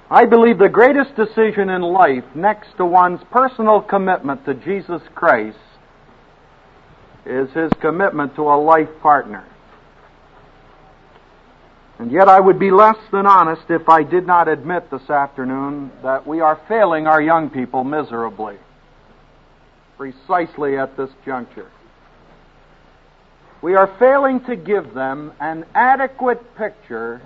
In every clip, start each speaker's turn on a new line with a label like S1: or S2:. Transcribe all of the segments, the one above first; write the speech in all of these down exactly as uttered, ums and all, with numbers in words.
S1: I believe the greatest decision in life, next to one's personal commitment to Jesus Christ, is his commitment to a life partner. And yet I would be less than honest if I did not admit this afternoon that we are failing our young people miserably, precisely at this juncture. We are failing to give them an adequate picture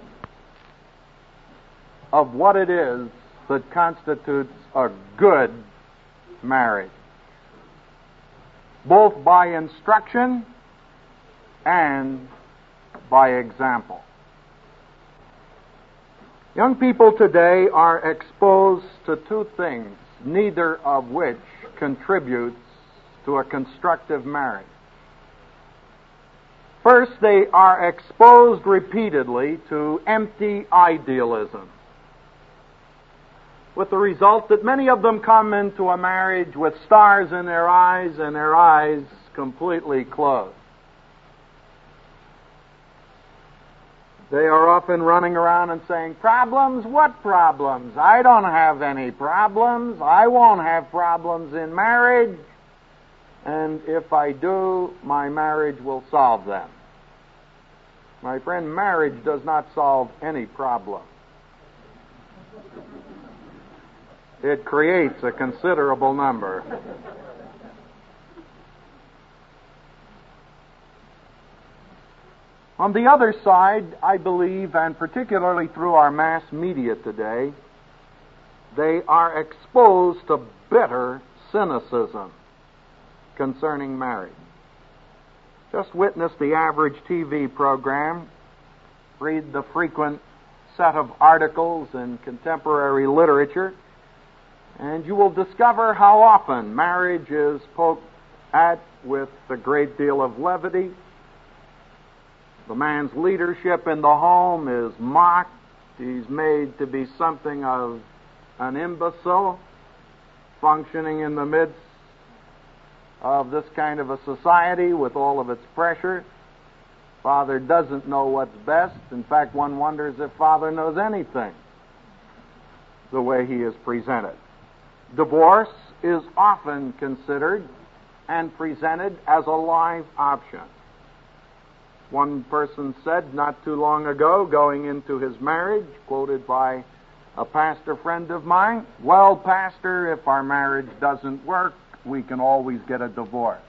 S1: of what it is that constitutes a good marriage, both by instruction and by example. Young people today are exposed to two things, neither of which contributes to a constructive marriage. First, they are exposed repeatedly to empty idealism, with the result that many of them come into a marriage with stars in their eyes and their eyes completely closed. They are often running around and saying, "Problems? What problems? I don't have any problems. I won't have problems in marriage. And if I do, my marriage will solve them." My friend, marriage does not solve any problem. It creates a considerable number. On the other side, I believe, and particularly through our mass media today, they are exposed to bitter cynicism concerning marriage. Just witness the average T V program, read the frequent set of articles in contemporary literature, and you will discover how often marriage is poked at with a great deal of levity. The man's leadership in the home is mocked. He's made to be something of an imbecile, functioning in the midst of this kind of a society with all of its pressure. Father doesn't know what's best. In fact, one wonders if Father knows anything, the way he is presented. Divorce is often considered and presented as a live option. One person said not too long ago, going into his marriage, quoted by a pastor friend of mine, "Well, Pastor, if our marriage doesn't work, we can always get a divorce."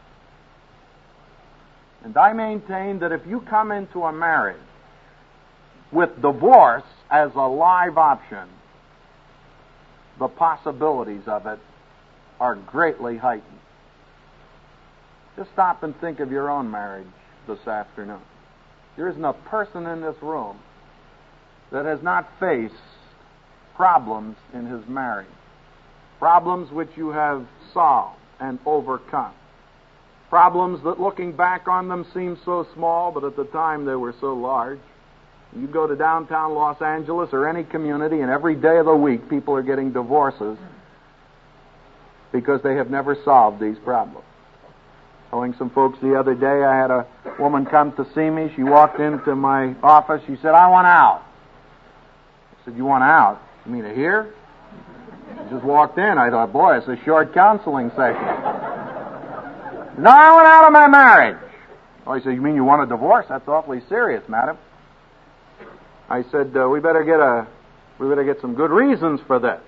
S1: And I maintain that if you come into a marriage with divorce as a live option, the possibilities of it are greatly heightened. Just stop and think of your own marriage this afternoon. There isn't a person in this room that has not faced problems in his marriage, problems which you have solved and overcome, problems that looking back on them seem so small, but at the time they were so large. You go to downtown Los Angeles or any community, and every day of the week people are getting divorces because they have never solved these problems. Telling some folks the other day, I had a woman come to see me. She walked into my office. She said, "I want out." I said, "You want out? You mean to here?" She just walked in. I thought, boy, it's a short counseling session. "No, I want out of my marriage." Oh, he said, "You mean you want a divorce? That's awfully serious, madam." I said, uh, we better get a, we better get some good reasons for this.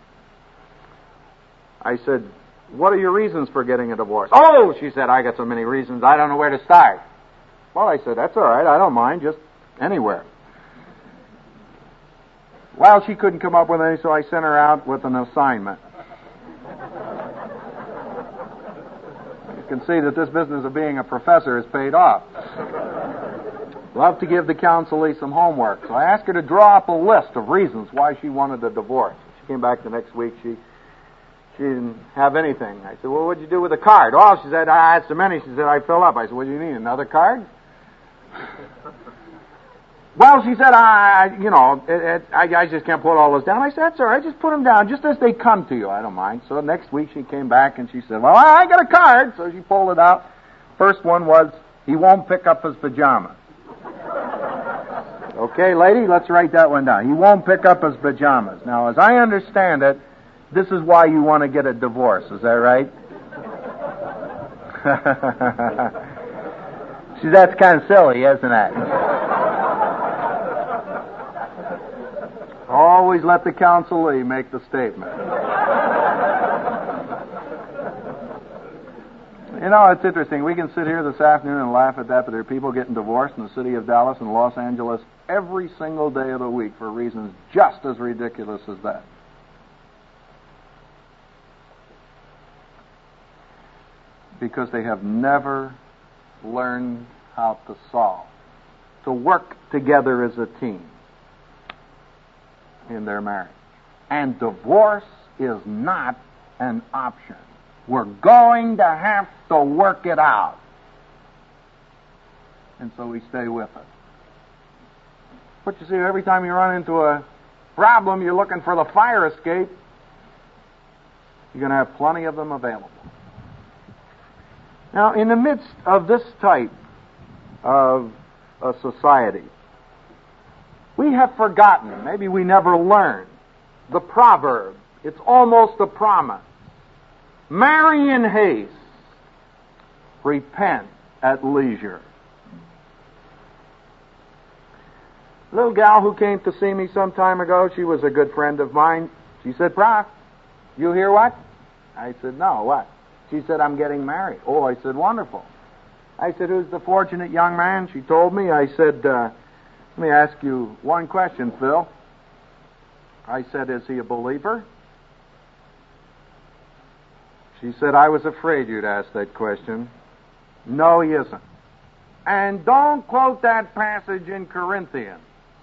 S1: I said, "What are your reasons for getting a divorce?" "Oh," she said, "I got so many reasons, I don't know where to start." Well, I said, "That's all right, I don't mind, just anywhere." Well, she couldn't come up with any, so I sent her out with an assignment. You can see that this business of being a professor has paid off. Love to give the counselee some homework. So I asked her to draw up a list of reasons why she wanted a divorce. She came back the next week. She she didn't have anything. I said, "Well, what'd you do with the card?" "Oh," she said, "I had so many." She said, "I fill up." I said, "What do you need, another card?" "Well," she said, I, you know, it, it, I, I just can't put all those down." I said, "That's all right. Just put them down, just as they come to you. I don't mind." So next week she came back and she said, "Well, I got a card." So she pulled it out. First one was, "He won't pick up his pajamas." Okay, lady, let's write that one down. He won't pick up his pajamas. Now, as I understand it, this is why you want to get a divorce. Is that right? See, that's kind of silly, isn't it? Always let the counselee make the statement. You know, it's interesting. We can sit here this afternoon and laugh at that, but there are people getting divorced in the city of Dallas and Los Angeles every single day of the week for reasons just as ridiculous as that. Because they have never learned how to solve, to work together as a team in their marriage. And divorce is not an option. We're going to have to work it out. And so we stay with it. But you see, every time you run into a problem, you're looking for the fire escape. You're going to have plenty of them available. Now, in the midst of this type of a society, we have forgotten, maybe we never learned, the proverb. It's almost a promise. Marry in haste, repent at leisure. A little gal who came to see me some time ago, she was a good friend of mine. She said, "Prof, you hear what?" I said, "No, what?" She said, "I'm getting married." Oh, I said, "Wonderful." I said, "Who's the fortunate young man?" She told me. I said, uh, "Let me ask you one question, Phil." I said, "Is he a believer?" She said, "I was afraid you'd ask that question." "No, he isn't. And don't quote that passage in Corinthians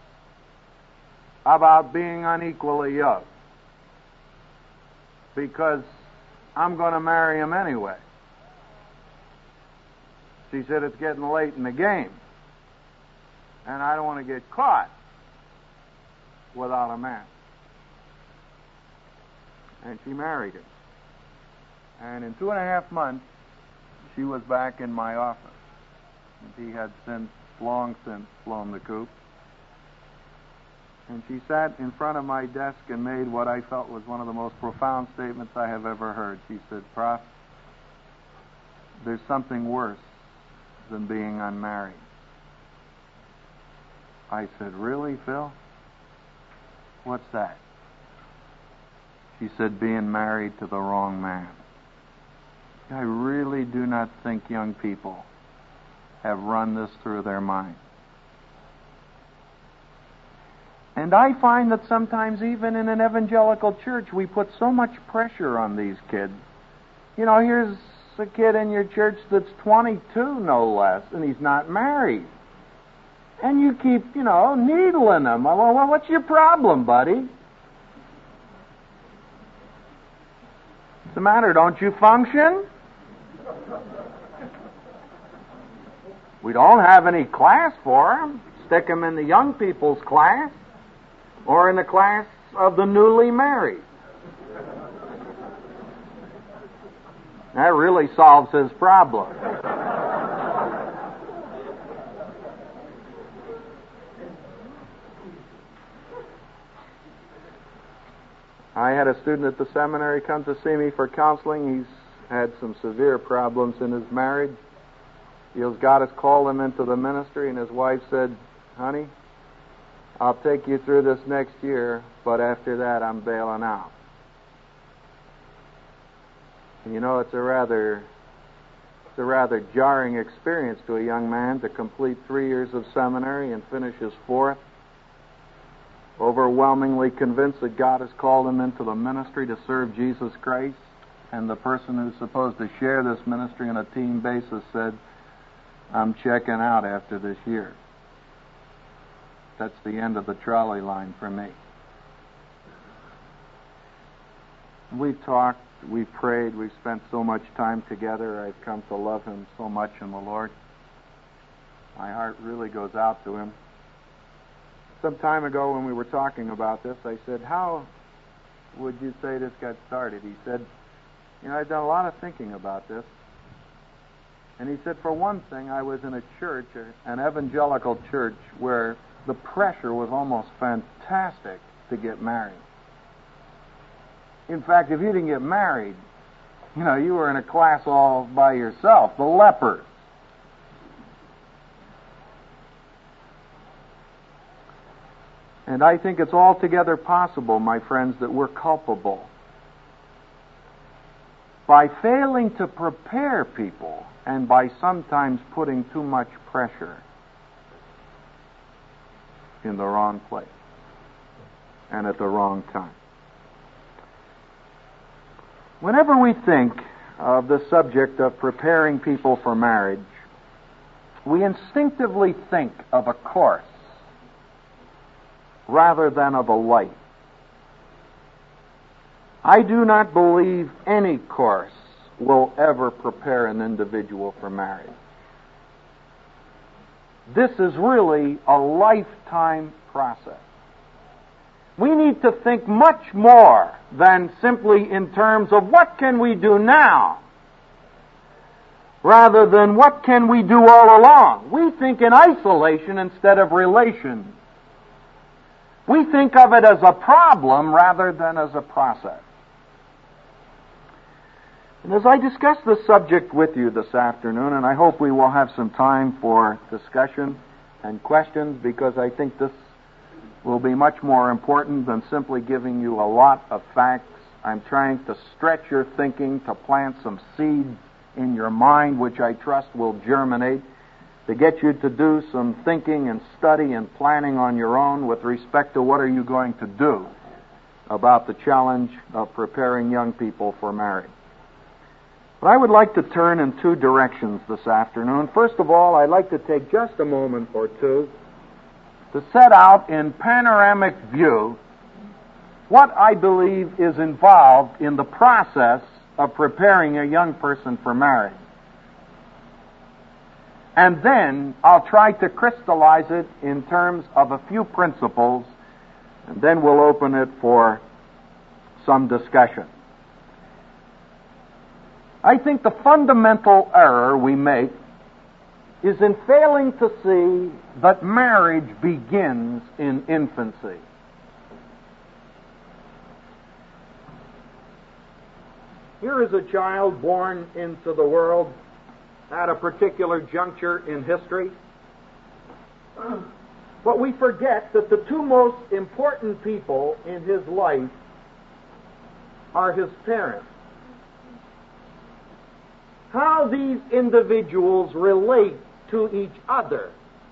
S1: about being unequally yoked, because I'm going to marry him anyway." She said, "It's getting late in the game, and I don't want to get caught without a man." And she married him. And in two and a half months, she was back in my office. And he had since, long since, flown the coop. And she sat in front of my desk and made what I felt was one of the most profound statements I have ever heard. She said, "Prof, there's something worse than being unmarried." I said, "Really, Phil? What's that?" She said, "Being married to the wrong man." I really do not think young people have run this through their mind. And I find that sometimes even in an evangelical church, we put so much pressure on these kids. You know, here's a kid in your church that's twenty-two, no less, and he's not married. And you keep, you know, needling him. Well, what's your problem, buddy? What's the matter? Don't you function? We don't have any class for him. Stick him in the young people's class or in the class of the newly married. That really solves his problem. I had a student at the seminary come to see me for counseling. He's had some severe problems in his marriage. Feels God has called him into the ministry, and his wife said, "Honey, I'll take you through this next year, but after that I'm bailing out." And you know, it's a rather it's a rather jarring experience to a young man to complete three years of seminary and finish his fourth, overwhelmingly convinced that God has called him into the ministry to serve Jesus Christ, and the person who's supposed to share this ministry on a team basis said, "I'm checking out after this year." That's the end of the trolley line for me. We've talked, we've prayed, we've spent so much time together. I've come to love him so much in the Lord. My heart really goes out to him. Some time ago when we were talking about this, I said, "How would you say this got started?" He said, "You know, I've done a lot of thinking about this." And he said, "For one thing, I was in a church, an evangelical church, where the pressure was almost fantastic to get married. In fact, if you didn't get married, you know, you were in a class all by yourself, the lepers. And I think it's altogether possible, my friends, that we're culpable by failing to prepare people and by sometimes putting too much pressure in the wrong place and at the wrong time. Whenever we think of the subject of preparing people for marriage, we instinctively think of a course rather than of a life. I do not believe any course will ever prepare an individual for marriage. This is really a lifetime process. We need to think much more than simply in terms of what can we do now, rather than what can we do all along. We think in isolation instead of relation. We think of it as a problem rather than as a process. And as I discuss this subject with you this afternoon, and I hope we will have some time for discussion and questions, because I think this will be much more important than simply giving you a lot of facts. I'm trying to stretch your thinking, to plant some seeds in your mind, which I trust will germinate, to get you to do some thinking and study and planning on your own with respect to what are you going to do about the challenge of preparing young people for marriage. But I would like to turn in two directions this afternoon. First of all, I'd like to take just a moment or two to set out in panoramic view what I believe is involved in the process of preparing a young person for marriage. And then I'll try to crystallize it in terms of a few principles, and then we'll open it for some discussion. I think the fundamental error we make is in failing to see that marriage begins in infancy. Here is a child born into the world at a particular juncture in history. But we forget that the two most important people in his life are his parents. How these individuals relate to each other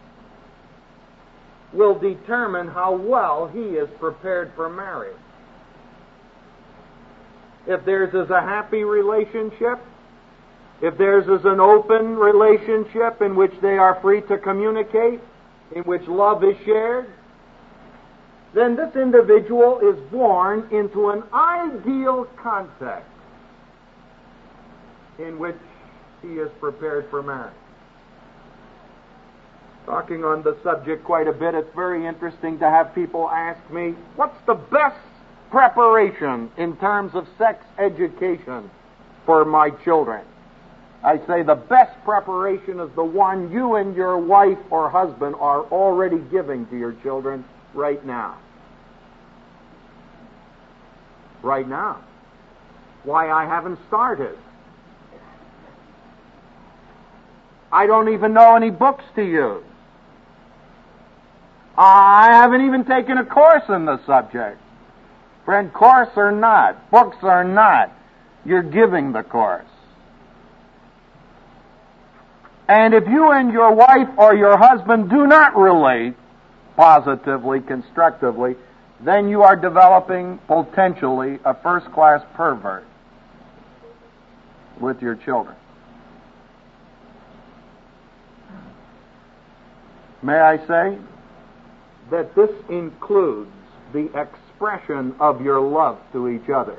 S1: will determine how well he is prepared for marriage. If theirs is a happy relationship, if theirs is an open relationship in which they are free to communicate, in which love is shared, then this individual is born into an ideal context in which he is prepared for marriage. Talking on the subject quite a bit, it's very interesting to have people ask me, what's the best preparation in terms of sex education for my children? I say the best preparation is the one you and your wife or husband are already giving to your children right now. Right now. Why, I haven't started. I don't even know any books to use. I haven't even taken a course in the subject. Friend, course or not, books or not, you're giving the course. And if you and your wife or your husband do not relate positively, constructively, then you are developing potentially a first-class pervert with your children. May I say that this includes the expression of your love to each other.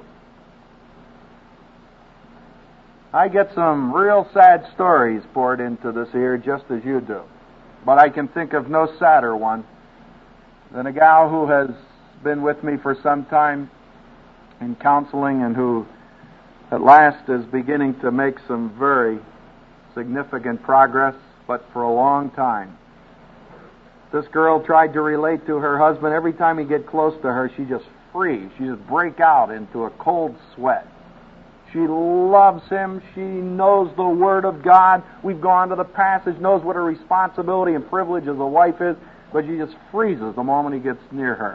S1: I get some real sad stories poured into this here, just as you do. But I can think of no sadder one than a gal who has been with me for some time in counseling and who at last is beginning to make some very significant progress, but for a long time This girl tried to relate to her husband. Every time he get close to her, she just freeze. She just break out into a cold sweat. She loves him. She knows the Word of God. We've gone to the passage, knows what her responsibility and privilege as a wife is, but she just freezes the moment he gets near her.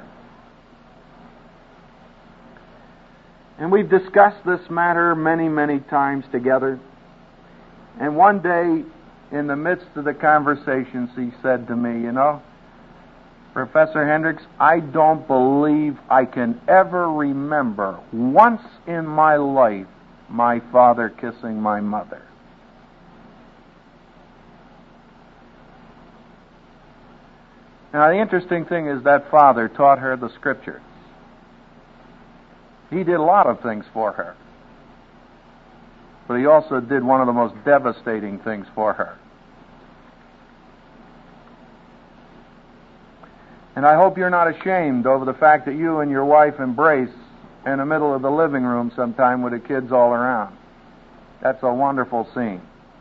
S1: And we've discussed this matter many, many times together. And one day, in the midst of the conversations, he said to me, you know, Professor Hendricks, I don't believe I can ever remember once in my life my father kissing my mother. Now, the interesting thing is that father taught her the Scriptures. He did a lot of things for her. But he also did one of the most devastating things for her. And I hope you're not ashamed over the fact that you and your wife embrace in the middle of the living room sometime with the kids all around. That's a wonderful scene.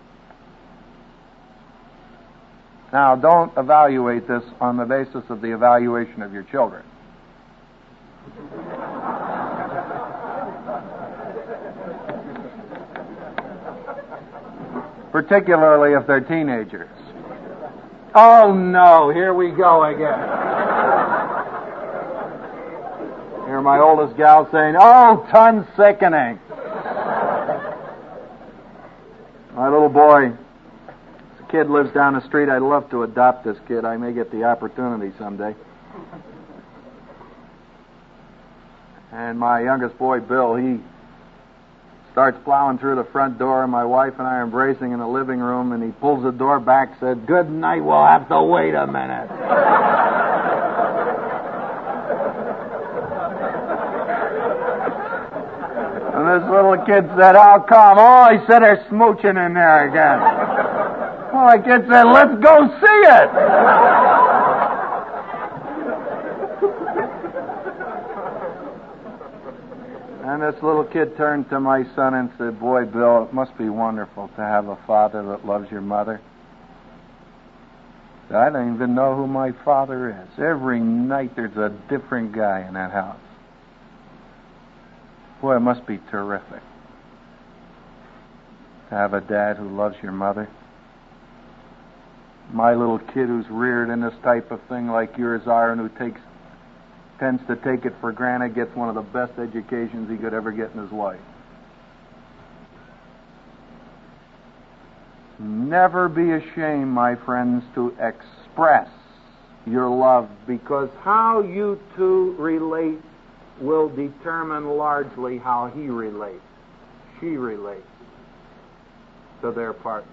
S1: Now, don't evaluate this on the basis of the evaluation of your children. Particularly if they're teenagers. Oh no, here we go again. Here my oldest gal saying, oh, tons sickening. My little boy, this kid lives down the street. I'd love to adopt this kid. I may get the opportunity someday. And my youngest boy, Bill, he starts plowing through the front door, and my wife and I are embracing in the living room, and he pulls the door back, said, good night, we'll have to wait a minute. And this little kid said, how come? Oh, he said they're smooching in there again. Well, the kid said, let's go see it. And this little kid turned to my son and said, boy, Bill, it must be wonderful to have a father that loves your mother. I don't even know who my father is. Every night there's a different guy in that house. Boy, it must be terrific to have a dad who loves your mother. My little kid who's reared in this type of thing like yours are and who takes tends to take it for granted, gets one of the best educations he could ever get in his life. Never be ashamed, my friends, to express your love, because how you two relate will determine largely how he relates, she relates to their partner.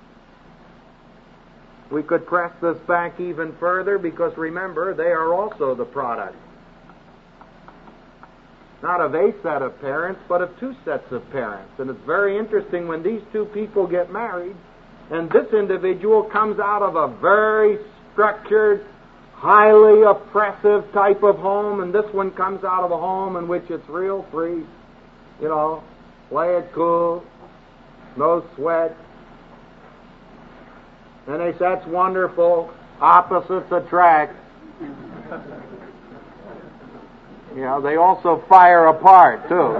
S1: We could press this back even further, because remember, they are also the product not of a set of parents, but of two sets of parents. And it's very interesting when these two people get married, and this individual comes out of a very structured, highly oppressive type of home, and this one comes out of a home in which it's real free, you know, play it cool, no sweat. And they say, that's wonderful, opposites attract. You know, they also fire apart, too.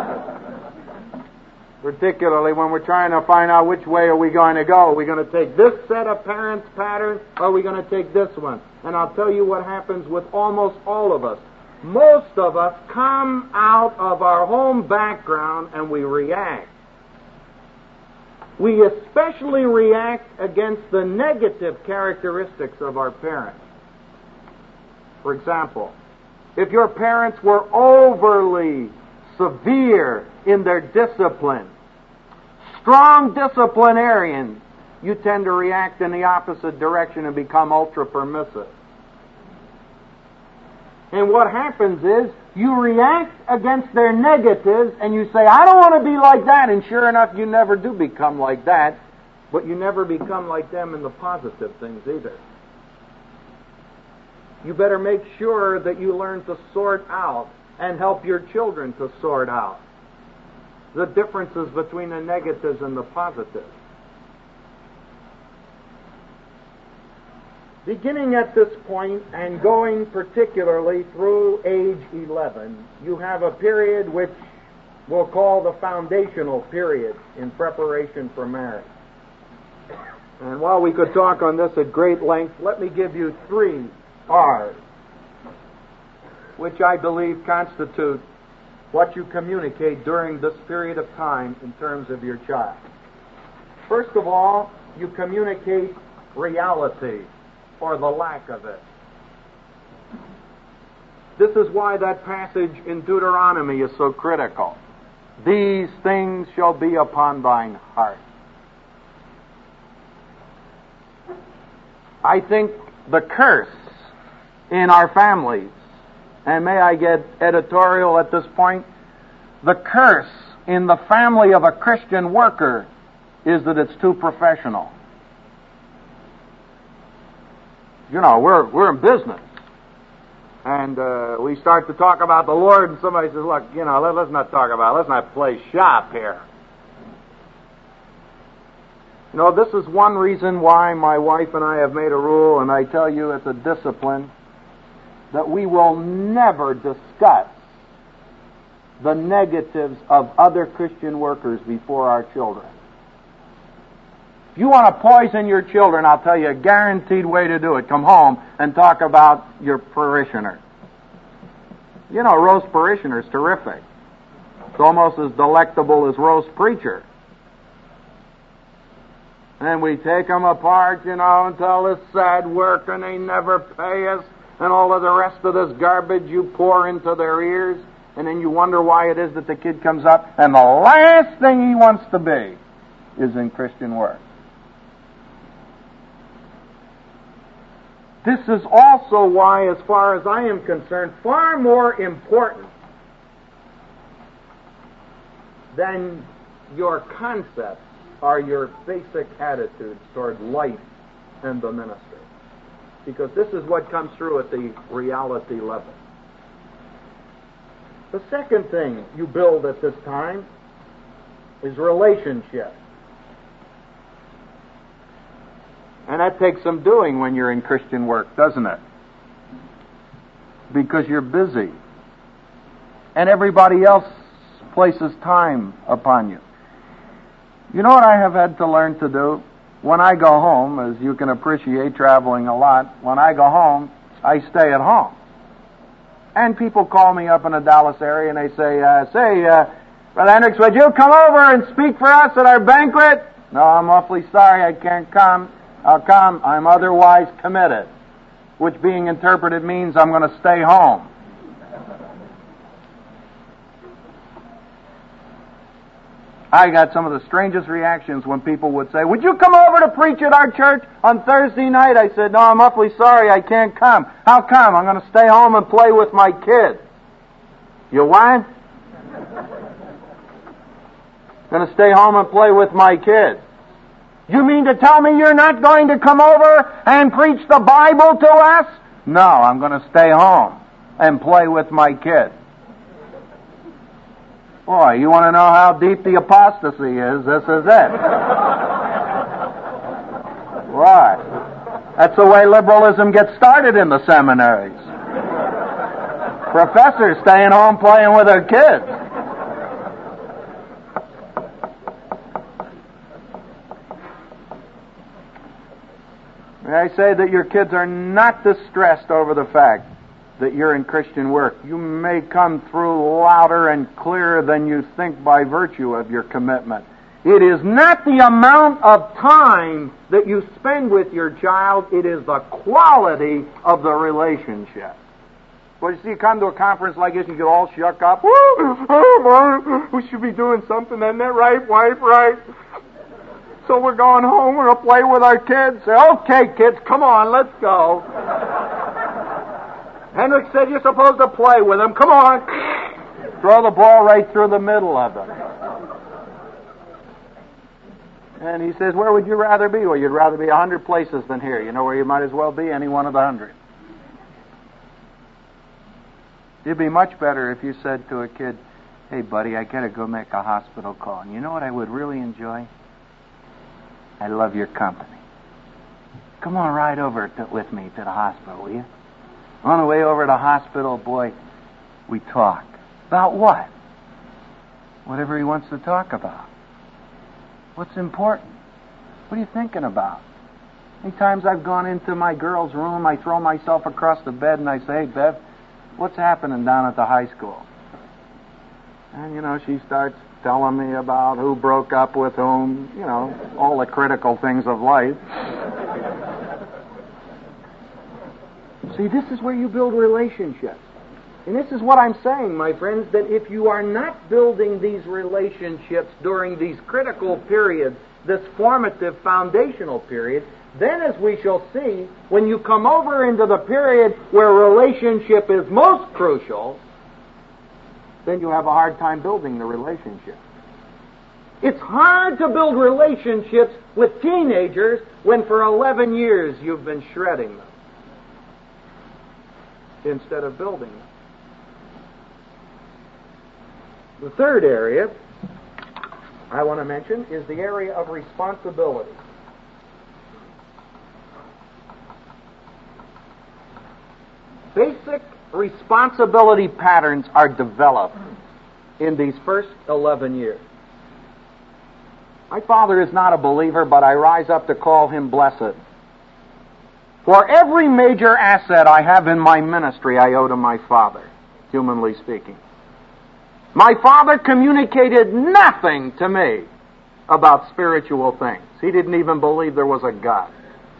S1: Particularly when we're trying to find out which way are we going to go. Are we going to take this set of parents' pattern, or are we going to take this one? And I'll tell you what happens with almost all of us. Most of us come out of our home background and we react. We especially react against the negative characteristics of our parents. For example, if your parents were overly severe in their discipline, strong disciplinarians, you tend to react in the opposite direction and become ultra permissive. And what happens is, you react against their negatives and you say, I don't want to be like that, and sure enough, you never do become like that, but you never become like them in the positive things either. You better make sure that you learn to sort out and help your children to sort out the differences between the negatives and the positives. Beginning at this point and going particularly through age eleven, you have a period which we'll call the foundational period in preparation for marriage. And while we could talk on this at great length, let me give you three R's, which I believe constitute what you communicate during this period of time in terms of your child. First of all, you communicate reality, or the lack of it. This is why that passage in Deuteronomy is so critical. These things shall be upon thine heart. I think the curse in our families, and may I get editorial at this point, the curse in the family of a Christian worker is that it's too professional. You know, we're we're in business, and uh, we start to talk about the Lord, and somebody says, "Look, you know, let, let's not talk about it. Let's not play shop here." You know, this is one reason why my wife and I have made a rule, and I tell you it's a discipline, that we will never discuss the negatives of other Christian workers before our children. If you want to poison your children, I'll tell you a guaranteed way to do it. Come home and talk about your parishioner. You know, roast parishioner is terrific. It's almost as delectable as roast preacher. And we take them apart, you know, and tell this sad work, and they never pay us, and all of the rest of this garbage you pour into their ears, and then you wonder why it is that the kid comes up, and the last thing he wants to be is in Christian work. This is also why, as far as I am concerned, far more important than your concepts are your basic attitudes toward life and the ministry. Because this is what comes through at the reality level. The second thing you build at this time is relationship. And that takes some doing when you're in Christian work, doesn't it? Because you're busy. And everybody else places time upon you. You know what I have had to learn to do? When I go home, as you can appreciate traveling a lot, when I go home, I stay at home. And people call me up in the Dallas area and they say, uh, say, uh, Brother Hendricks, would you come over and speak for us at our banquet? No, I'm awfully sorry, I can't come. I'll come. I'm otherwise committed, which being interpreted means I'm going to stay home. I got some of the strangest reactions when people would say, would you come over to preach at our church on Thursday night? I said, no, I'm awfully sorry, I can't come. How come? I'm going to stay home and play with my kids. You what? Going to stay home and play with my kids. You mean to tell me you're not going to come over and preach the Bible to us? No, I'm going to stay home and play with my kids. Boy, you want to know how deep the apostasy is? This is it. Why? That's the way liberalism gets started in the seminaries. Professors staying home playing with their kids. May I say that your kids are not distressed over the fact that you're in Christian work. You may come through louder and clearer than you think by virtue of your commitment. It is not the amount of time that you spend with your child, it is the quality of the relationship. Well, you see, you come to a conference like this and you get all shook up. Oh, we should be doing something, isn't that right, wife, right? So we're going home, we're going to play with our kids. Say, okay, kids, come on, let's go. Hendricks said you're supposed to play with them. Come on. Throw the ball right through the middle of them. And he says, where would you rather be? Well, you'd rather be a hundred places than here. You know where you might as well be? Any one of the hundred. It'd be much better if you said to a kid, hey, buddy, I got to go make a hospital call. And you know what I would really enjoy? I love your company.
S2: come on, ride over to, with me to the hospital, will you? On the way over to the hospital, boy, we talk. About what? Whatever he wants to talk about. What's important? What are you thinking about? Many times I've gone into my girl's room, I throw myself across the bed and I say, hey, Bev, what's happening down at the high school? And, you know, she starts telling me about who broke up with whom, you know, all the critical things of life. See, this is where you build relationships. And this is what I'm saying, my friends, that if you are not building these relationships during these critical periods, this formative foundational period, then as we shall see, when you come over into the period where relationship is most crucial, then you have a hard time building the relationship. It's hard to build relationships with teenagers when for eleven years you've been shredding them instead of building them. The third area I want to mention is the area of responsibility. Basic responsibility patterns are developed in these first eleven years. My father is not a believer, but I rise up to call him blessed. For every major asset I have in my ministry, I owe to my father, humanly speaking. My father communicated nothing to me about spiritual things. He didn't even believe there was a God.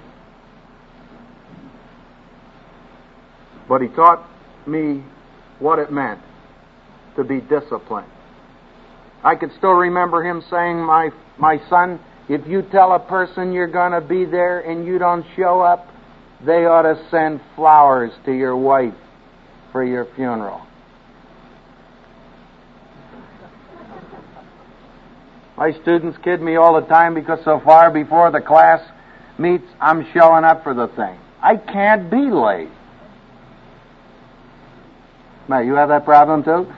S2: But he taught me what it meant to be disciplined. I could still remember him saying, my, my son, if you tell a person you're going to be there and you don't show up, they ought to send flowers to your wife for your funeral. My students kid me all the time because so far before the class meets, I'm showing up for the thing. I can't be late. Matt, you have that problem too?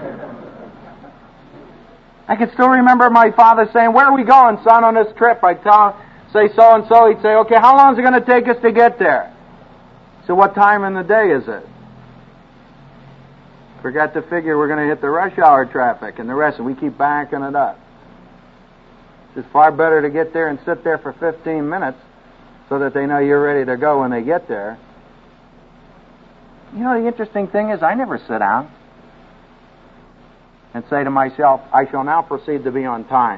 S2: I can still remember my father saying, where are we going, son, on this trip? I'd tell him, say so-and-so. He'd say, okay, how long is it going to take us to get there? So what time in the day is it? Forgot to figure we're going to hit the rush hour traffic and the rest, and we keep backing it up. It's far better to get there and sit there for fifteen minutes so that they know you're ready to go when they get there. You know, the interesting thing is I never sit down and say to myself, I shall now proceed to be on time.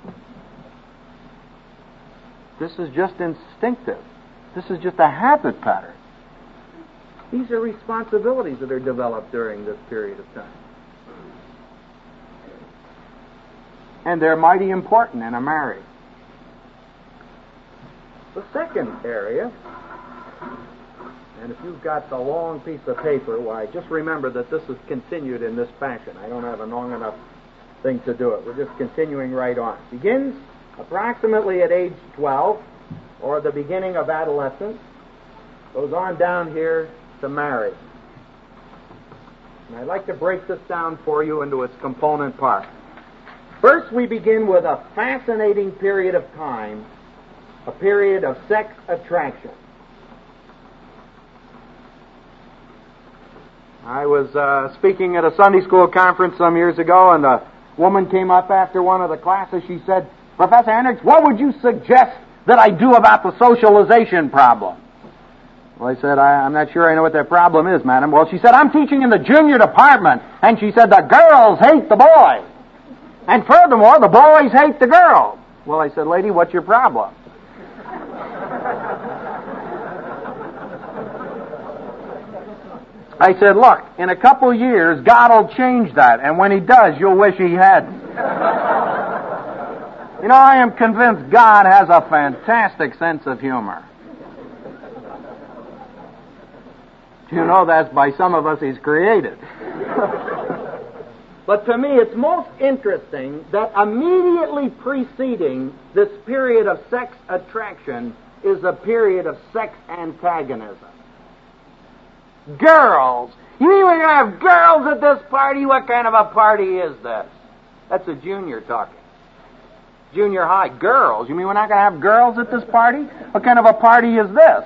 S2: This is just instinctive. This is just a habit pattern. These are responsibilities that are developed during this period of time. And they're mighty important in a marriage. The second area, and if you've got the long piece of paper, why, just remember that this is continued in this fashion. I don't have a long enough thing to do it. We're just continuing right on. Begins approximately at age twelve, or the beginning of adolescence, goes on down here to marriage. And I'd like to break this down for you into its component parts. First, we begin with a fascinating period of time, a period of sex attraction. I was uh, speaking at a Sunday school conference some years ago, and a woman came up after one of the classes. She said, Professor Hendricks, what would you suggest that I do about the socialization problem? Well, I said, I, I'm not sure I know what that problem is, madam. Well, she said, I'm teaching in the junior department, and she said, the girls hate the boys. And furthermore, the boys hate the girls. Well, I said, lady, what's your problem? I said, look, in a couple years, God will change that, and when He does, you'll wish He hadn't. You know, I am convinced God has a fantastic sense of humor. You know, that's by some of us He's created. But to me, it's most interesting that immediately preceding this period of sex attraction is a period of sex antagonism. Girls. You mean we're going to have girls at this party? What kind of a party is this? That's a junior talking.
S1: Junior high. Girls? You mean we're not going to have girls at this party? What kind of a party is this?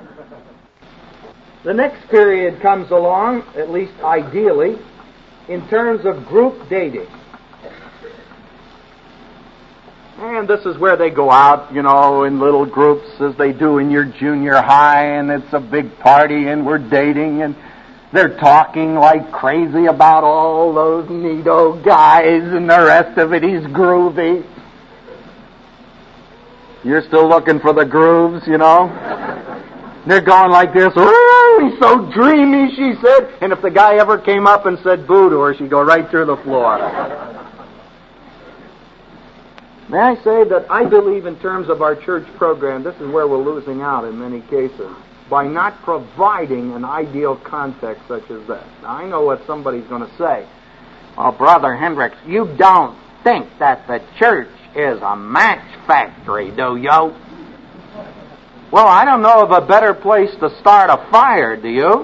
S1: The next period comes along, at least ideally, in terms of group dating. And this is where they go out, you know, in little groups as they do in your junior high, and it's a big party, and we're dating, and they're talking like crazy about all those neato guys, and the rest of it is groovy. You're still looking for the grooves, you know? They're going like this, "Ooh, he's so dreamy," she said. And if the guy ever came up and said boo to her, she'd go right through the floor. May I say that I believe in terms of our church program, this is where we're losing out in many cases, by not providing an ideal context such as this. Now, I know what somebody's going to say. "Well, Brother Hendricks, you don't think that the church is a match factory, do you?" Well, I don't know of a better place to start a fire, do you?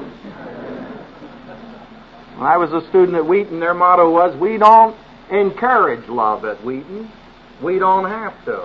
S1: When I was a student at Wheaton, their motto was, "We don't encourage love at Wheaton. We don't have to."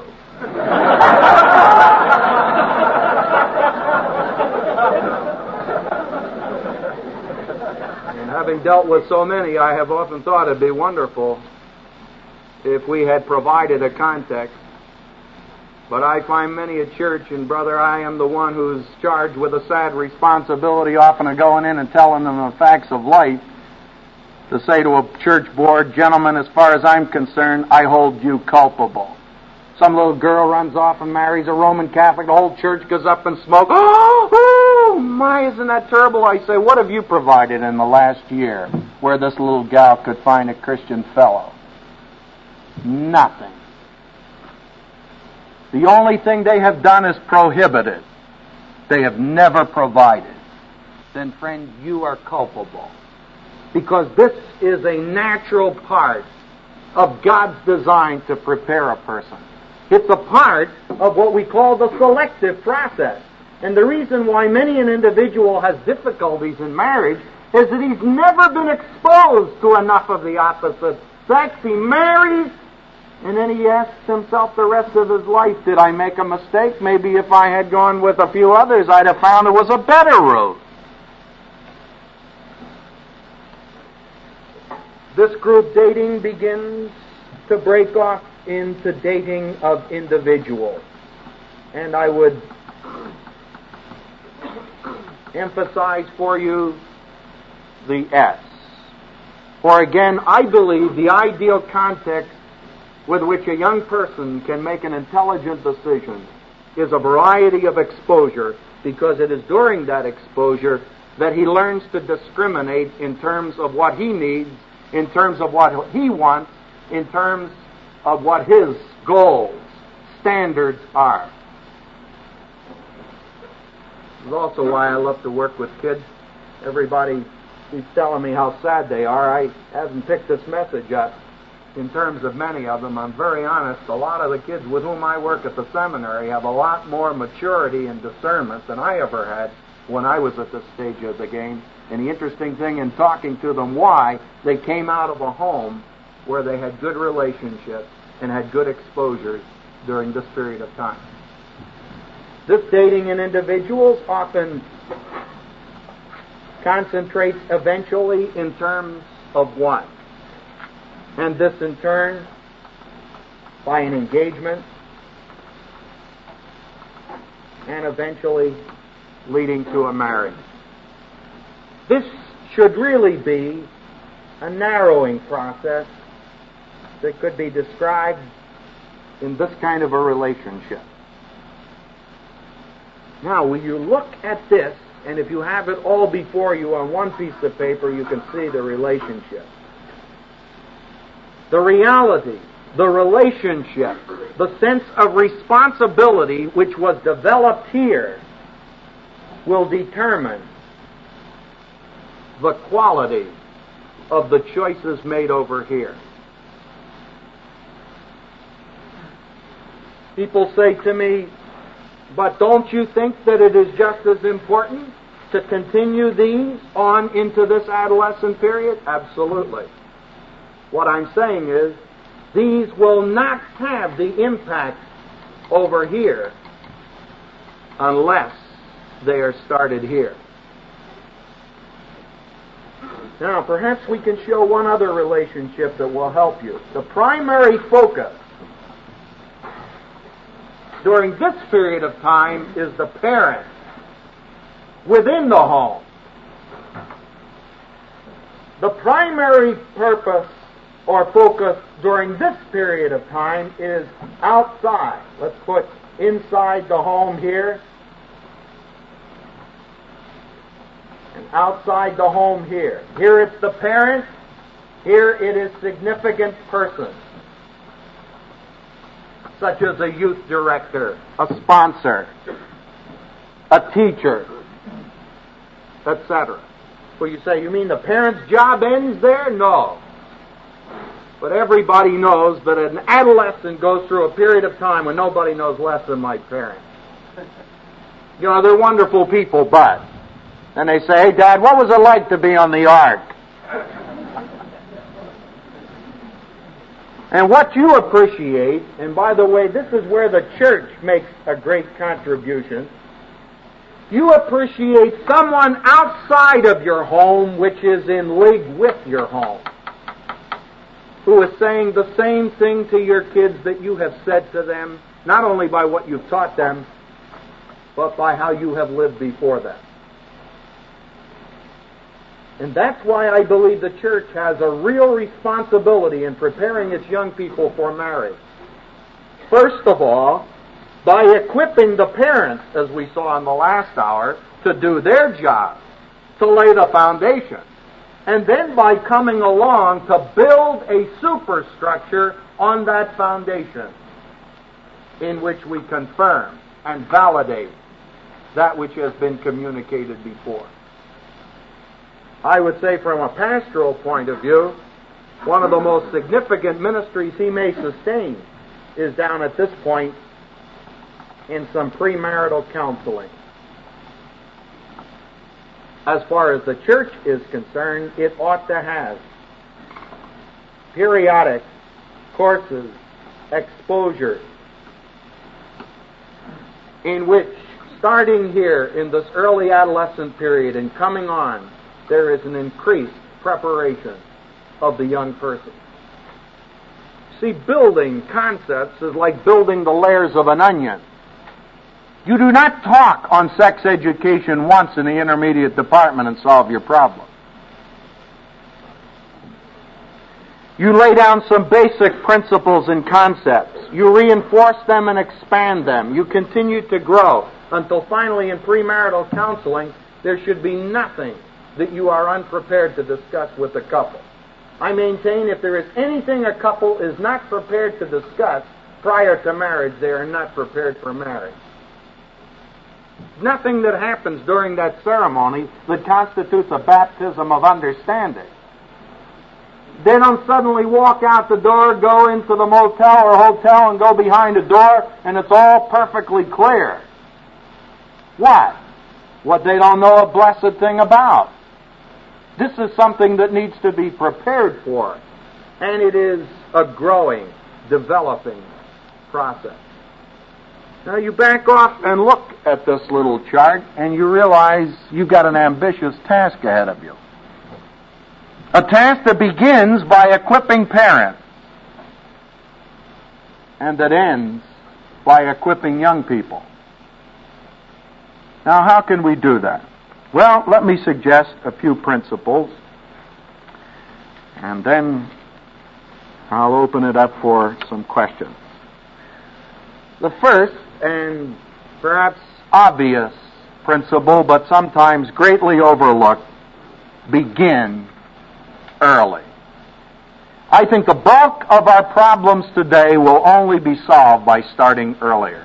S1: And having dealt with so many, I have often thought it'd be wonderful if we had provided a context. But I find many a church, and brother, I am the one who's charged with a sad responsibility often of going in and telling them the facts of life, to say to a church board, "Gentlemen, as far as I'm concerned, I hold you culpable." Some little girl runs off and marries a Roman Catholic, the whole church goes up in smoke. "Oh, oh, my, isn't that terrible?" I say, "What have you provided in the last year where this little gal could find a Christian fellow?" Nothing. The only thing they have done is prohibited. They have never provided. Then, friend, you are culpable. Because this is a natural part of God's design to prepare a person. It's a part of what we call the selective process. And the reason why many an individual has difficulties in marriage is that he's never been exposed to enough of the opposite sex. He marries, and then he asks himself the rest of his life, did I make a mistake? Maybe if I had gone with a few others, I'd have found it was a better route. This group dating begins to break off into dating of individuals. And I would emphasize for you the S. For again, I believe the ideal context with which a young person can make an intelligent decision is a variety of exposure, because it is during that exposure that he learns to discriminate in terms of what he needs, in terms of what he wants, in terms of what his goals, standards are. This is also why I love to work with kids. Everybody keeps telling me how sad they are. I haven't picked this message up in terms of many of them. I'm very honest. A lot of the kids with whom I work at the seminary have a lot more maturity and discernment than I ever had when I was at this stage of the game. And the interesting thing in talking to them, why they came out of a home where they had good relationships and had good exposures during this period of time. This dating in individuals often concentrates eventually in terms of what? And this in turn by an engagement, and eventually leading to a marriage. This should really be a narrowing process that could be described in this kind of a relationship. Now, when you look at this, and if you have it all before you on one piece of paper, you can see the relationship. The reality, the relationship, the sense of responsibility which was developed here will determine the quality of the choices made over here. People say to me, but don't you think that it is just as important to continue these on into this adolescent period? Absolutely. What I'm saying is these will not have the impact over here unless they are started here. Now, perhaps we can show one other relationship that will help you. The primary focus during this period of time is the parent within the home. The primary purpose or focus during this period of time is outside. Let's put inside the home here, and outside the home here. Here it's the parent, here it is significant persons, such as a youth director, a sponsor, a teacher, et cetera. Well, you say, you mean the parent's job ends there? No. But everybody knows that an adolescent goes through a period of time when nobody knows less than my parents. You know, they're wonderful people, but... And they say, hey, Dad, what was it like to be on the ark? And what you appreciate, and by the way, this is where the church makes a great contribution, you appreciate someone outside of your home which is in league with your home, who is saying the same thing to your kids that you have said to them, not only by what you've taught them, but by how you have lived before them. And that's why I believe the church has a real responsibility in preparing its young people for marriage. First of all, by equipping the parents, as we saw in the last hour, to do their job, to lay the foundation. And then by coming along to build a superstructure on that foundation in which we confirm and validate that which has been communicated before. I would say from a pastoral point of view, one of the most significant ministries he may sustain is down at this point in some premarital counseling. As far as the church is concerned, it ought to have periodic courses, exposure, in which, starting here in this early adolescent period and coming on, there is an increased preparation of the young person. See, building concepts is like building the layers of an onion. You do not talk on sex education once in the intermediate department and solve your problem. You lay down some basic principles and concepts. You reinforce them and expand them. You continue to grow until finally in premarital counseling there should be nothing that you are unprepared to discuss with the couple. I maintain if there is anything a couple is not prepared to discuss prior to marriage, they are not prepared for marriage. Nothing that happens during that ceremony that constitutes a baptism of understanding. They don't suddenly walk out the door, go into the motel or hotel and go behind a door and it's all perfectly clear. What? What they don't know a blessed thing about. This is something that needs to be prepared for, and it is a growing, developing process. Now you back off and look at this little chart, and you realize you've got an ambitious task ahead of you. A task that begins by equipping parents, and that ends by equipping young people. Now how can we do that? Well, let me suggest a few principles, and then I'll open it up for some questions. The first, and perhaps obvious principle, but sometimes greatly overlooked, begin early. I think the bulk of our problems today will only be solved by starting earlier.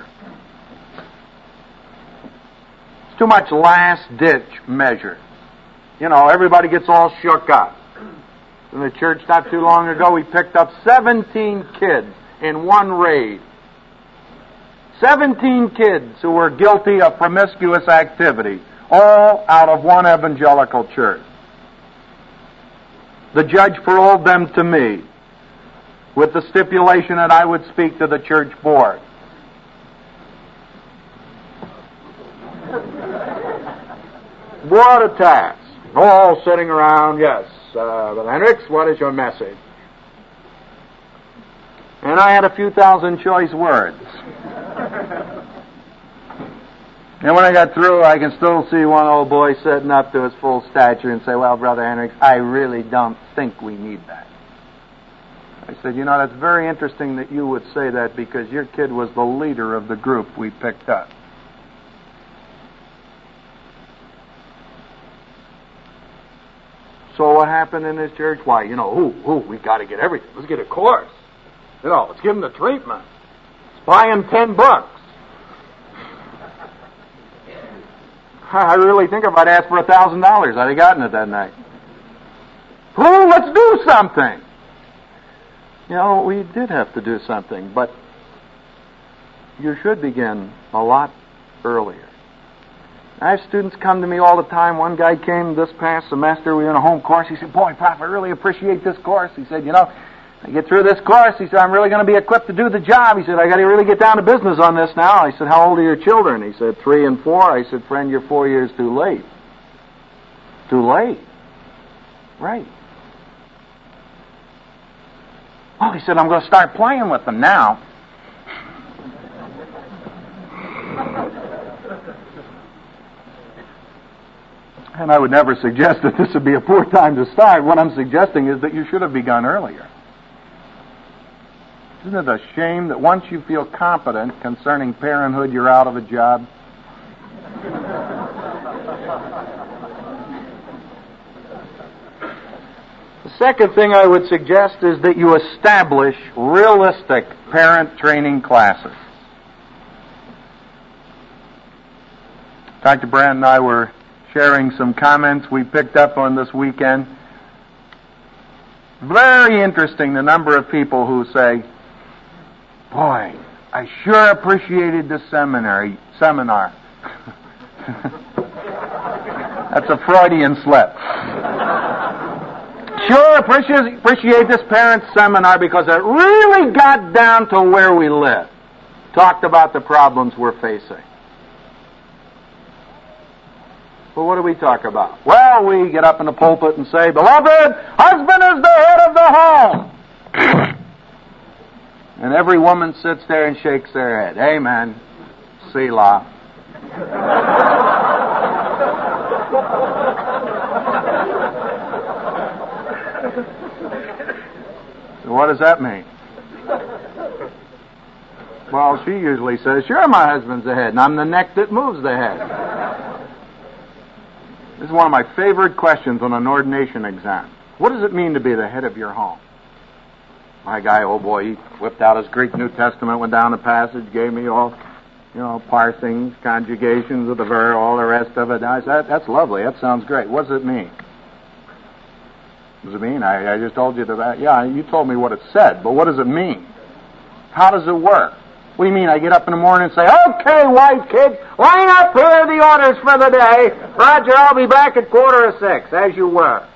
S1: Too much last-ditch measure. You know, everybody gets all shook up. In the church not too long ago, we picked up seventeen kids in one raid. seventeen kids who were guilty of promiscuous activity, all out of one evangelical church. The judge paroled them to me. with the stipulation that I would speak to the church board. What a task. All sitting around, yes. Uh, Brother Hendricks, what is your message? And I had a few thousand choice words. And when I got through, I can still see one old boy sitting up to his full stature and say, well, Brother Hendricks, I really don't think we need that. I said, you know, that's very interesting that you would say that because your kid was the leader of the group we picked up. So what happened in this church? Why, you know, ooh, ooh, we got to get everything. Let's get a course. You know, let's give him the treatment. Let's buy him ten bucks. I really think if I'd asked for a thousand dollars, I'd have gotten it that night. Ooh, let's do something. You know, we did have to do something, but you should begin a lot earlier. I have students come to me all the time. One guy came this past semester. We were in a home course. He said, boy, Prof, I really appreciate this course. He said, you know, I get through this course. He said, I'm really going to be equipped to do the job. He said, I got to really get down to business on this now. I said, how old are your children? He said, three and four. I said, friend, you're four years too late. Too late. Right. Oh, he said, I'm going to start playing with them now. And I would never suggest that this would be a poor time to start. What I'm suggesting is that you should have begun earlier. Isn't it a shame that once you feel competent concerning parenthood, you're out of a job? The second thing I would suggest is that you establish realistic parent training classes. Doctor Brandt and I were sharing some comments we picked up on this weekend. Very interesting, the number of people who say, boy, I sure appreciated the seminary seminar. That's a Freudian slip. Sure appreciate, appreciate this parent seminar because it really got down to where we live. Talked about the problems we're facing. Well, what do we talk about? Well, we get up in the pulpit and say, beloved, husband is the head of the home. And every woman sits there and shakes their head. Amen. Selah. So what does that mean? Well, she usually says, sure, my husband's the head, and I'm the neck that moves the head. This is one of my favorite questions on an ordination exam. What does it mean to be the head of your home? My guy, oh boy, he whipped out his Greek New Testament, went down the passage, gave me all, you know, parsings, conjugations of the verb, all the rest of it. I said, that's lovely, that sounds great. What does it mean? What does it mean? I, I just told you that. Yeah, you told me what it said, but what does it mean? How does it work? What do you mean? I get up in the morning and say, okay, wife, kids, line up here are the orders for the day. Roger, I'll be back at quarter of six, as you were.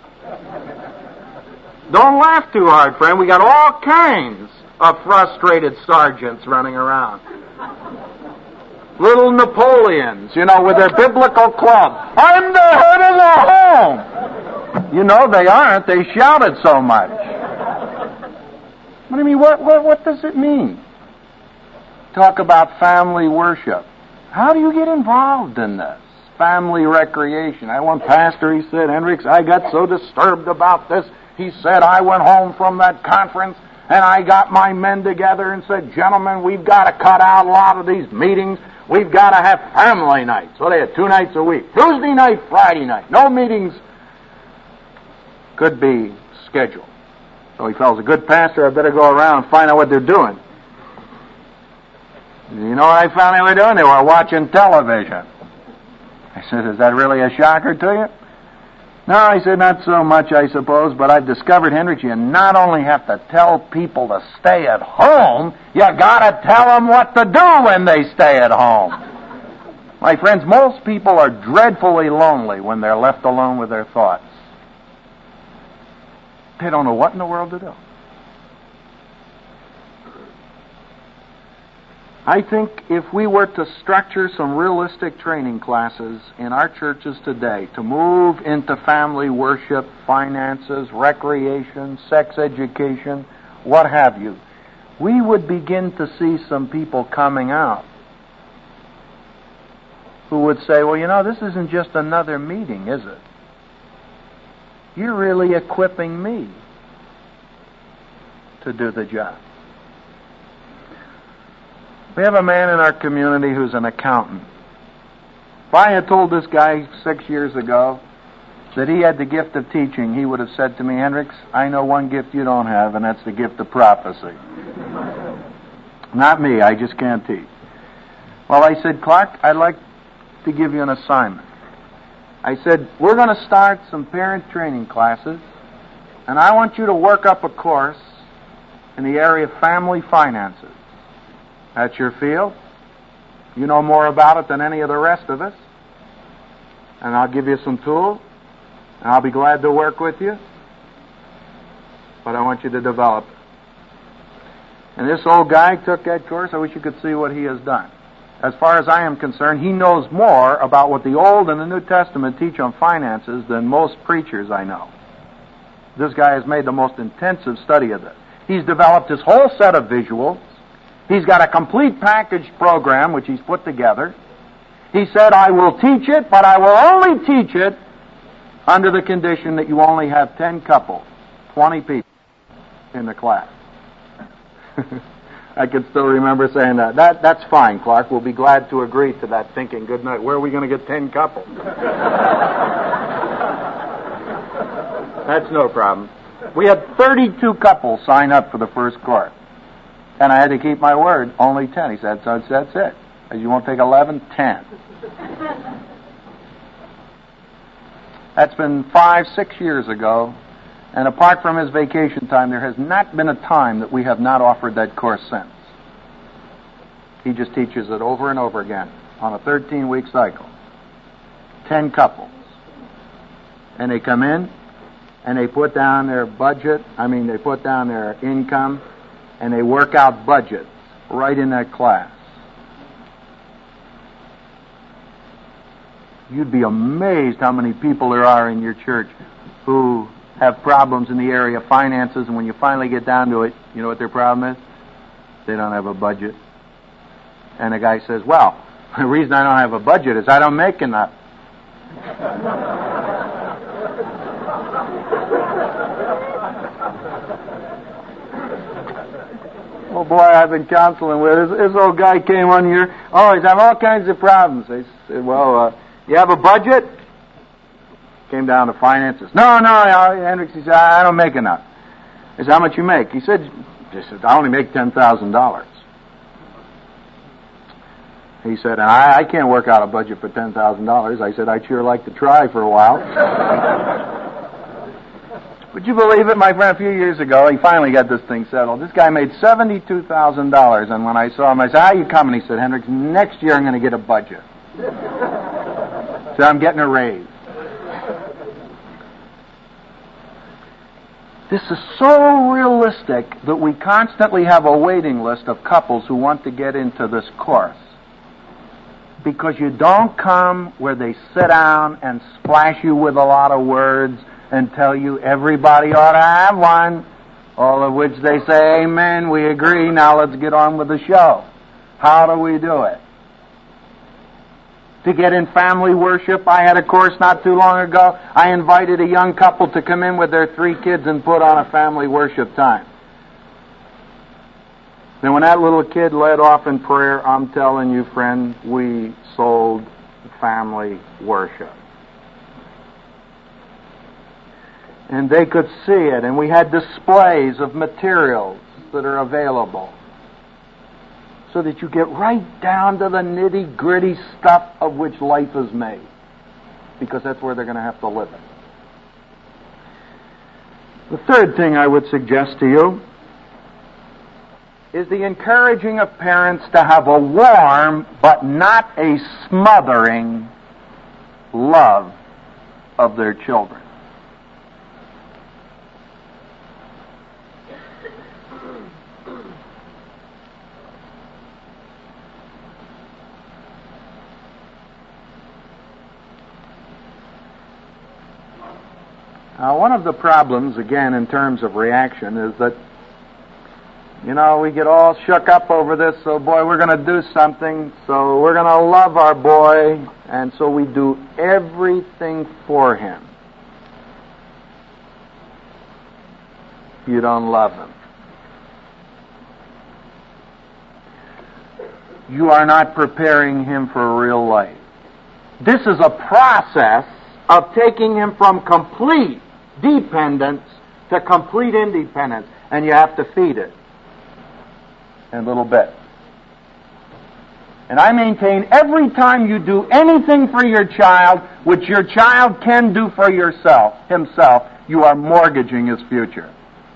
S1: Don't laugh too hard, friend. We got all kinds of frustrated sergeants running around. Little Napoleons, you know, with their biblical club. I'm the head of the home. You know they aren't. They shouted so much. What do you mean? What, what, what does it mean? Talk about family worship. How do you get involved in this? Family recreation. I had one pastor, he said, Hendricks, I got so disturbed about this. He said, I went home from that conference and I got my men together and said, gentlemen, we've got to cut out a lot of these meetings. We've got to have family nights. So they had two nights a week. Tuesday night, Friday night. No meetings could be scheduled. So he felt, as a good pastor, I better go around and find out what they're doing. You know what I found they were doing? They were watching television. I said, is that really a shocker to you? No, he said, not so much, I suppose, but I've discovered, Hendricks, you not only have to tell people to stay at home, you gotta tell them what to do when they stay at home. My friends, most people are dreadfully lonely when they're left alone with their thoughts. They don't know what in the world to do. I think if we were to structure some realistic training classes in our churches today to move into family worship, finances, recreation, sex education, what have you, we would begin to see some people coming out who would say, well, you know, this isn't just another meeting, is it? You're really equipping me to do the job. We have a man in our community who's an accountant. If I had told this guy six years ago that he had the gift of teaching, he would have said to me, Hendricks, I know one gift you don't have, and that's the gift of prophecy. Not me, I just can't teach. Well, I said, Clark, I'd like to give you an assignment. I said, we're going to start some parent training classes, and I want you to work up a course in the area of family finances. That's your field. You know more about it than any of the rest of us. And I'll give you some tools, and I'll be glad to work with you. But I want you to develop it. And this old guy took that course. I wish you could see what he has done. As far as I am concerned, he knows more about what the Old and the New Testament teach on finances than most preachers I know. This guy has made the most intensive study of this. He's developed his whole set of visuals. He's got a complete packaged program which he's put together. He said, I will teach it, but I will only teach it under the condition that you only have ten couples, twenty people in the class. I can still remember saying that. That. That's fine, Clark. We'll be glad to agree to that thinking. Good night. Where are we going to get ten couples? That's no problem. We had thirty-two couples sign up for the first course. And I had to keep my word, only ten. He said, so that's it. As you won't take eleven, ten. That's been five, six years ago. And apart from his vacation time, there has not been a time that we have not offered that course since. He just teaches it over and over again on a thirteen-week cycle. Ten couples. And they come in, and they put down their budget, I mean, they put down their income, and they work out budgets right in that class. You'd be amazed how many people there are in your church who have problems in the area of finances, and when you finally get down to it, you know what their problem is? They don't have a budget. And the guy says, well, the reason I don't have a budget is I don't make enough. Oh boy, I've been counseling with this, this old guy came on here. Oh, he's having all kinds of problems. I said, well, uh, you have a budget? Came down to finances. No, no, Hendricks, he said, I don't make enough. I said, how much you make? He said, just, I only make ten thousand dollars. He said, I, I can't work out a budget for ten thousand dollars. I said, I'd sure like to try for a while. Would you believe it, my friend, a few years ago, he finally got this thing settled. This guy made seventy-two thousand dollars, and when I saw him, I said, how you coming? He said, Hendricks, next year I'm going to get a budget. So I'm getting a raise. This is so realistic that we constantly have a waiting list of couples who want to get into this course. Because you don't come where they sit down and splash you with a lot of words and tell you everybody ought to have one, all of which they say, amen, we agree, now let's get on with the show. How do we do it? To get in family worship, I had a course not too long ago. I invited a young couple to come in with their three kids and put on a family worship time. Then when that little kid led off in prayer, I'm telling you, friend, we sold family worship. And they could see it, and we had displays of materials that are available so that you get right down to the nitty-gritty stuff of which life is made, because that's where they're going to have to live it. The third thing I would suggest to you is the encouraging of parents to have a warm but not a smothering love of their children. Now, one of the problems, again, in terms of reaction, is that, you know, we get all shook up over this, so boy, we're going to do something, so we're going to love our boy, and so we do everything for him. You don't love him. You are not preparing him for real life. This is a process of taking him from complete dependence to complete independence, and you have to feed it in a little bit. And I maintain every time you do anything for your child which your child can do for yourself, himself, you are mortgaging his future.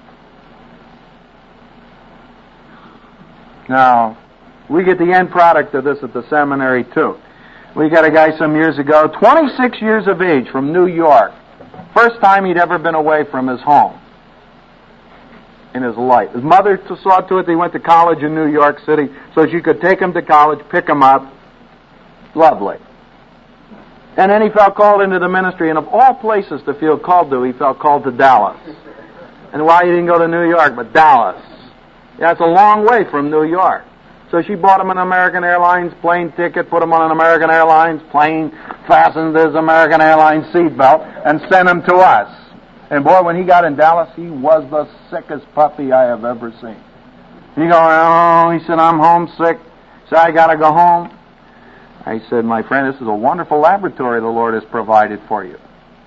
S1: Now, we get the end product of this at the seminary too. We got a guy some years ago, twenty-six years of age, from New York. First time he'd ever been away from his home in his life. His mother saw to it that he went to college in New York City so she could take him to college, pick him up. Lovely. And then he felt called into the ministry, and of all places to feel called to, he felt called to Dallas. And why he didn't go to New York, but Dallas. Yeah, it's a long way from New York. So she bought him an American Airlines plane ticket, put him on an American Airlines plane, fastened his American Airlines seatbelt, and sent him to us. And boy, when he got in Dallas, he was the sickest puppy I have ever seen. He go, oh, he said, I'm homesick. He said, I got to go home. I said, my friend, this is a wonderful laboratory the Lord has provided for you.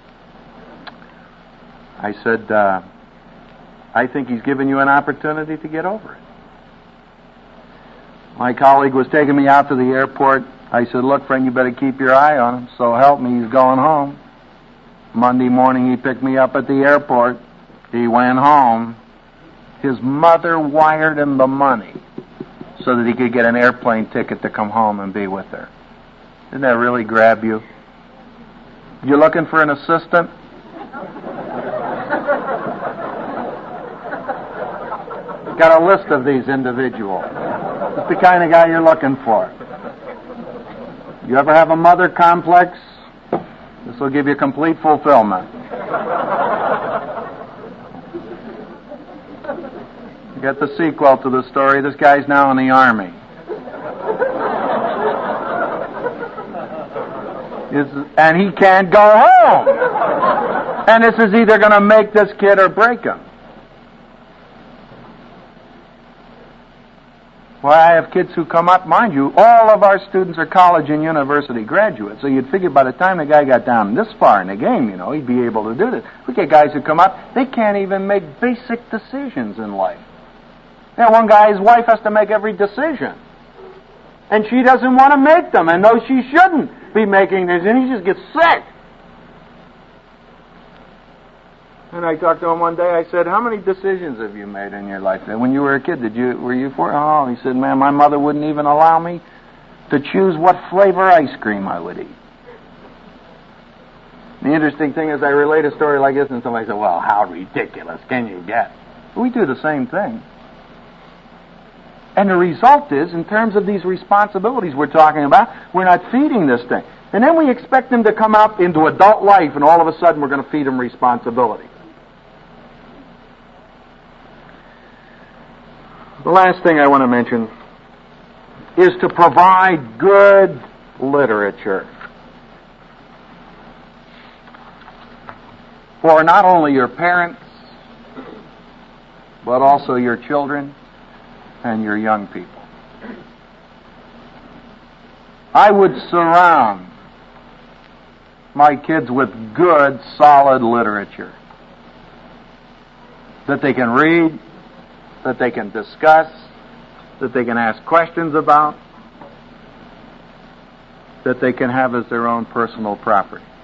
S1: I said, uh, I think He's given you an opportunity to get over it. My colleague was taking me out to the airport. I said, look, friend, you better keep your eye on him. So help me, he's going home. Monday morning, he picked me up at the airport. He went home. His mother wired him the money so that he could get an airplane ticket to come home and be with her. Didn't that really grab you? You looking for an assistant? Got a list of these individuals. That's the kind of guy you're looking for. You ever have a mother complex? This will give you complete fulfillment. You get the sequel to the story. This guy's now in the Army. And he can't go home. And this is either going to make this kid or break him. Well, I have kids who come up, mind you, all of our students are college and university graduates, so you'd figure by the time the guy got down this far in the game, you know, he'd be able to do this. We get guys who come up, they can't even make basic decisions in life. Now, one guy, his wife has to make every decision. And she doesn't want to make them, and knows she shouldn't be making this, and he just gets sick. And I talked to him one day. I said, how many decisions have you made in your life? And when you were a kid, did you were you for? Oh, he said, man, my mother wouldn't even allow me to choose what flavor ice cream I would eat. The interesting thing is I relate a story like this, and somebody said, well, how ridiculous can you get? We do the same thing. And the result is, in terms of these responsibilities we're talking about, we're not feeding this thing. And then we expect them to come out into adult life, and all of a sudden we're going to feed them responsibility. The last thing I want to mention is to provide good literature for not only your parents, but also your children and your young people. I would surround my kids with good, solid literature that they can read, that they can discuss, that they can ask questions about, that they can have as their own personal property.